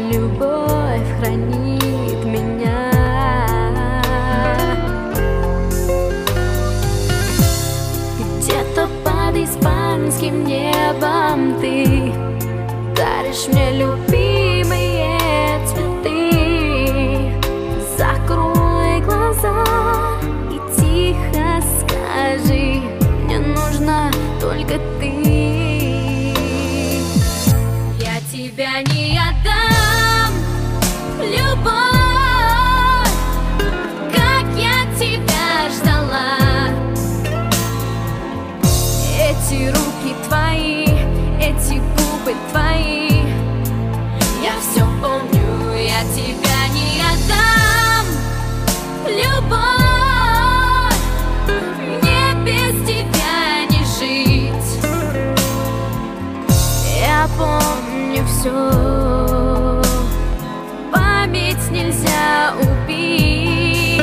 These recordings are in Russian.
любовь хранит меня. Где-то под испанским небом ты даришь мне любимые цветы. Закрой глаза и тихо скажи: мне нужна только ты. Я тебя не отдам, любовь, как я тебя ждала. Эти руки твои, эти губы твои, я все помню. Я тебя не отдам, любовь, мне без тебя не жить. Я помню все, память нельзя убить.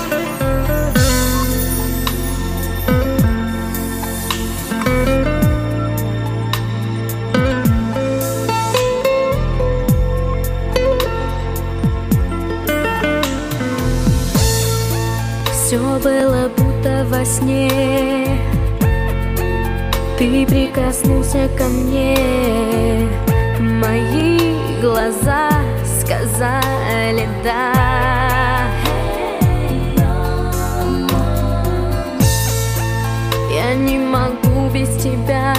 Все было будто во сне, ты прикоснулся ко мне, мои глаза сказали да. Я не могу без тебя,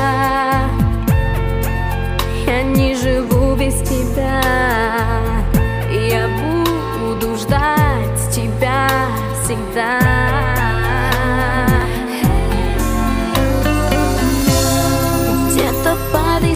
я не живу без тебя. Я буду ждать тебя всегда.